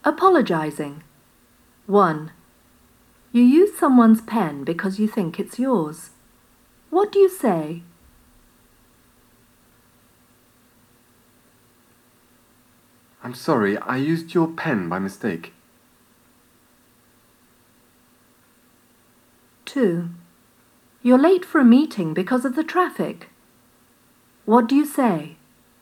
Apologizing. 1. You use someone's pen because you think it's yours. What do you say? I'm sorry, I used your pen by mistake. 2. You're late for a meeting because of the traffic. What do you say?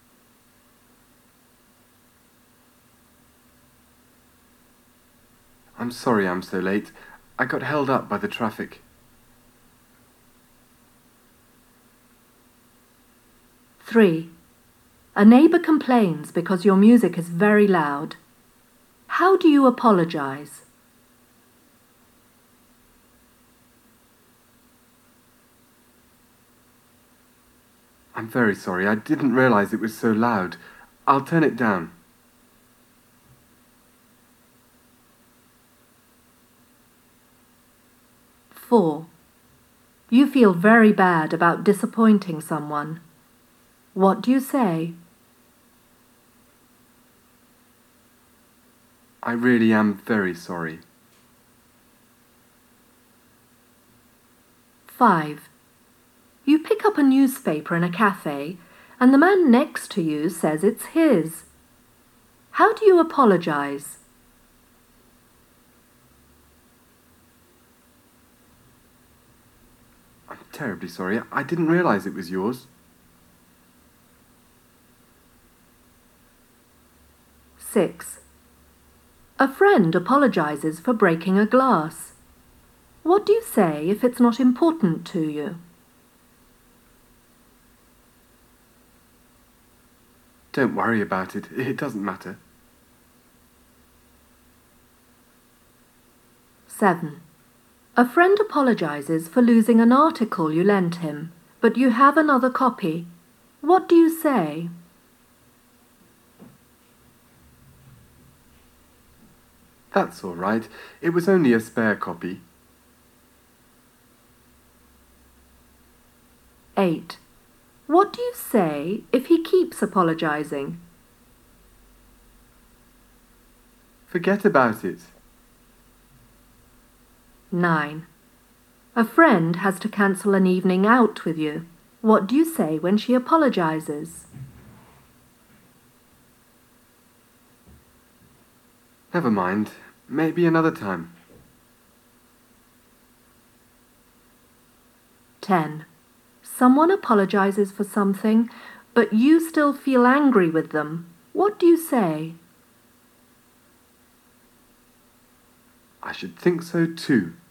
I'm sorry I'm so late. I got held up by the traffic. 3. A neighbour complains because your music is very loud. How do you apologize? I'm very sorry, I didn't realize it was so loud. I'll turn it down. 4. You feel very bad about disappointing someone. What do you say? I really am very sorry. 5. You pick up a newspaper in a cafe and the man next to you says it's his. How do you apologize? I'm terribly sorry. I didn't realize it was yours. 6. A friend apologizes for breaking a glass. What do you say if it's not important to you? Don't worry about it. It doesn't matter. 7. A friend apologizes for losing an article you lent him, but you have another copy. What do you say? That's all right. It was only a spare copy. 8. What do you say if he keeps apologizing? Forget about it. 9. A friend has to cancel an evening out with you. What do you say when she apologizes? Never mind. Maybe another time. 10. Someone apologizes for something, but you still feel angry with them. What do you say? I should think so too.